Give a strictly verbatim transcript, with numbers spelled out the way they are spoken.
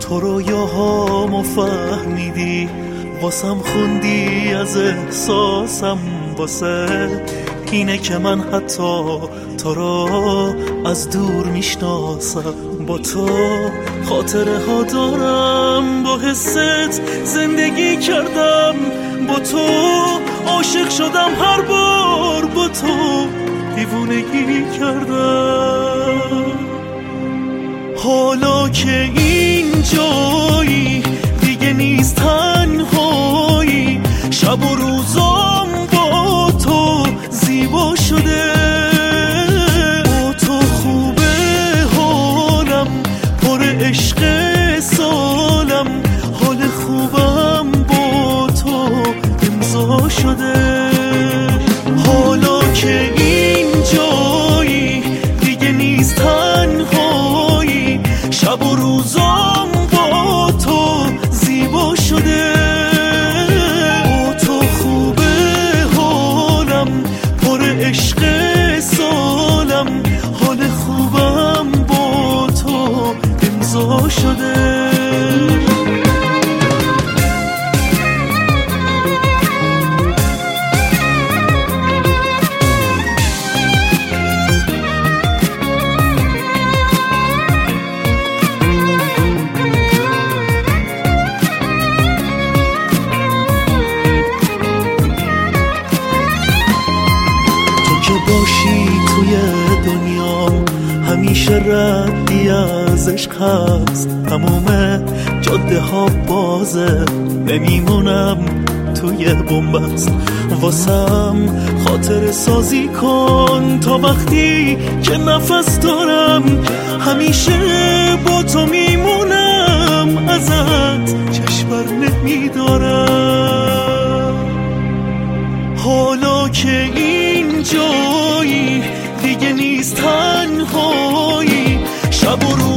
تو رویاهامو فهمیدی، واسم خوندی از احساسم، واسه اینه که من حتی تو رو از دور میشناسم. با تو خاطره ها دارم، با حست زندگی کردم، با تو عاشق شدم، هر بار با تو دیوونگی کردم. حالا که اینجایی دیگه نیست تنهایی، شب و روزام با تو زیبا شده. با تو خوبه حالم، پر عشق سالم، حال خوبم با تو امضا شده. حالا که اینجایی دیگه نیست تنهایی، شب و روزام با تو زیبا شده. با تو خوبه حالم، پر عشق سالم، حال خوبم با تو امضا شده. باشی توی دنیا همیشه ردی از عشق هست، تموم جاده ها بازه، نمیمونم توی بنبست. واسم خاطر سازی کن تا وقتی که نفس دارم، همیشه با تو میمونم، ازت چشم بر نمیدارم. حالا که اینجایی دیگه نیست تنهایی، شب و روز